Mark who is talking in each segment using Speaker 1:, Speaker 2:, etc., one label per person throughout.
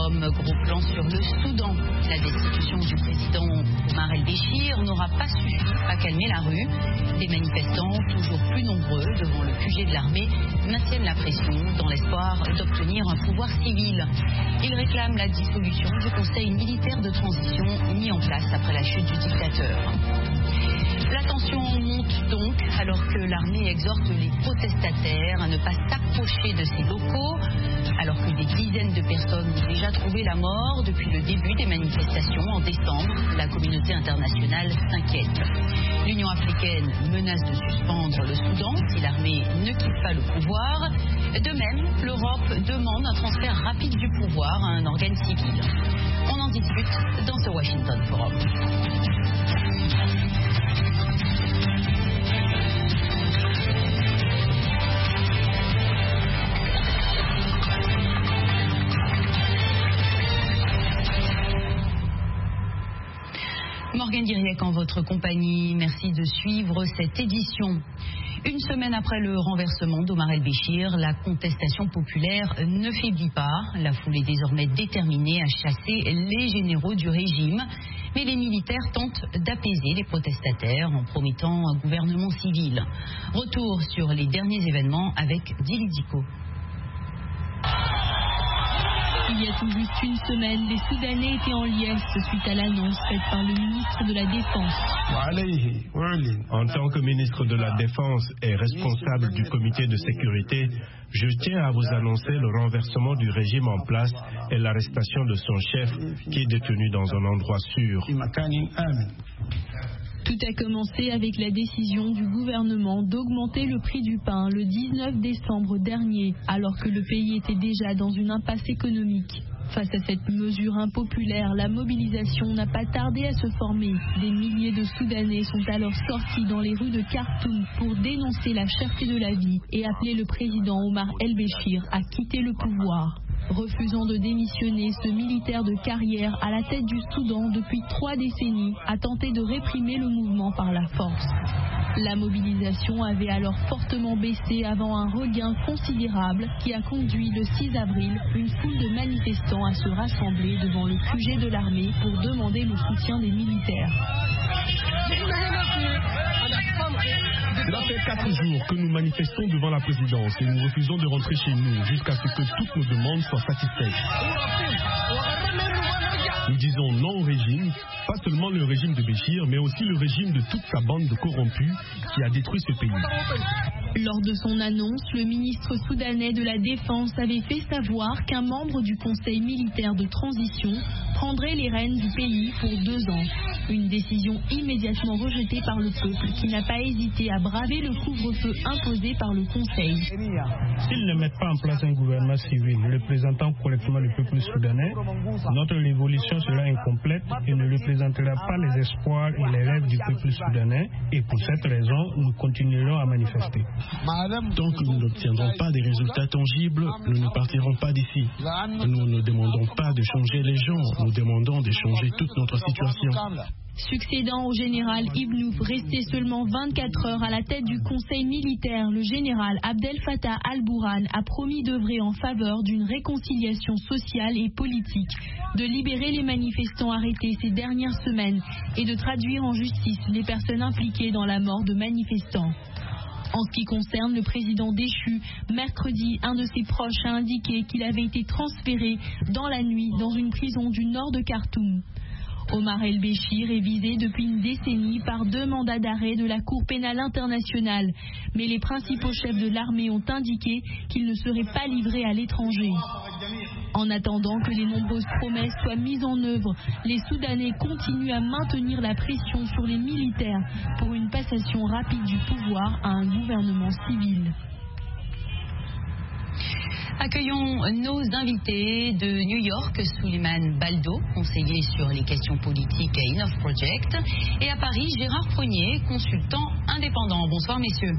Speaker 1: Forum, gros plan sur le Soudan. La destitution du président Omar el-Béchir n'aura pas suffi à calmer la rue. Des manifestants, toujours plus nombreux devant le QG de l'armée, maintiennent la pression dans l'espoir d'obtenir un pouvoir civil. Ils réclament la dissolution du conseil militaire de transition mis en place après la chute du dictateur. La tension monte donc alors que l'armée exhorte les protestataires à ne pas s'approcher de ces locaux, alors que des dizaines de personnes ont déjà trouvé la mort depuis le début des manifestations en décembre. La communauté internationale s'inquiète. L'Union africaine menace de suspendre le Soudan si l'armée ne quitte pas le pouvoir. De même, l'Europe demande un transfert rapide du pouvoir à un organe civil. On en discute dans ce Washington Forum. Morgane Diriec en votre compagnie, merci de suivre cette édition. Une semaine après le renversement d'Omar el-Béchir, la contestation populaire ne faiblit pas. La foule est désormais déterminée à chasser les généraux du régime. Mais les militaires tentent d'apaiser les protestataires en promettant un gouvernement civil. Retour sur les derniers événements avec Dili Diko.
Speaker 2: Il y a tout juste une semaine, les Soudanais étaient en liesse suite à l'annonce faite par le ministre de la Défense.
Speaker 3: En tant que ministre de la Défense et responsable du comité de sécurité, je tiens à vous annoncer le renversement du régime en place et l'arrestation de son chef qui est détenu dans un endroit sûr.
Speaker 2: Tout a commencé avec la décision du gouvernement d'augmenter le prix du pain le 19 décembre dernier, alors que le pays était déjà dans une impasse économique. Face à cette mesure impopulaire, la mobilisation n'a pas tardé à se former. Des milliers de Soudanais sont alors sortis dans les rues de Khartoum pour dénoncer la cherté de la vie et appeler le président Omar el-Béchir à quitter le pouvoir. Refusant de démissionner, ce militaire de carrière à la tête du Soudan depuis 3 décennies a tenté de réprimer le mouvement par la force. La mobilisation avait alors fortement baissé avant un regain considérable qui a conduit le 6 avril une foule de manifestants à se rassembler devant le QG de l'armée pour demander le soutien des militaires.
Speaker 4: Cela fait 4 jours que nous manifestons devant la présidence et nous refusons de rentrer chez nous jusqu'à ce que toutes nos demandes soient satisfaites. Nous disons non au régime, pas seulement le régime de Béchir, mais aussi le régime de toute sa bande de corrompus qui a détruit ce pays.
Speaker 2: Lors de son annonce, le ministre soudanais de la Défense avait fait savoir qu'un membre du conseil militaire de transition prendrait les rênes du pays pour 2 ans. Une décision immédiatement rejetée par le peuple qui n'a pas hésité à braver le couvre-feu imposé par le conseil.
Speaker 5: S'ils ne mettent pas en place un gouvernement civil représentant correctement le peuple soudanais, notre révolution sera incomplète et ne représentera pas les espoirs et les rêves du peuple soudanais, et pour cette raison, nous continuerons à manifester.
Speaker 3: Tant que nous n'obtiendrons pas des résultats tangibles, nous ne partirons pas d'ici. Nous ne demandons pas de changer les gens, nous demandons de changer toute notre situation.
Speaker 2: Succédant au général Ibnouf, resté seulement 24 heures à la tête du conseil militaire, le général Abdel Fattah al-Burhan a promis d'œuvrer en faveur d'une réconciliation sociale et politique, de libérer les manifestants arrêtés ces dernières semaines et de traduire en justice les personnes impliquées dans la mort de manifestants. En ce qui concerne le président déchu, mercredi, un de ses proches a indiqué qu'il avait été transféré dans la nuit dans une prison du nord de Khartoum. Omar el-Béchir est visé depuis une décennie par 2 mandats d'arrêt de la Cour pénale internationale, mais les principaux chefs de l'armée ont indiqué qu'il ne serait pas livré à l'étranger. En attendant que les nombreuses promesses soient mises en œuvre, les Soudanais continuent à maintenir la pression sur les militaires pour une passation rapide du pouvoir à un gouvernement civil.
Speaker 1: Accueillons nos invités de New York, Souleymane Baldo, conseiller sur les questions politiques à Enough Project, et à Paris, Gérard Prunier, consultant indépendant. Bonsoir messieurs.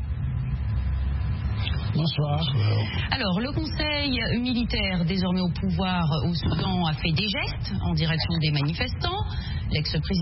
Speaker 5: Bonsoir.
Speaker 1: Alors, le conseil militaire désormais au pouvoir au Soudan a fait des gestes en direction des manifestants. L'ex-président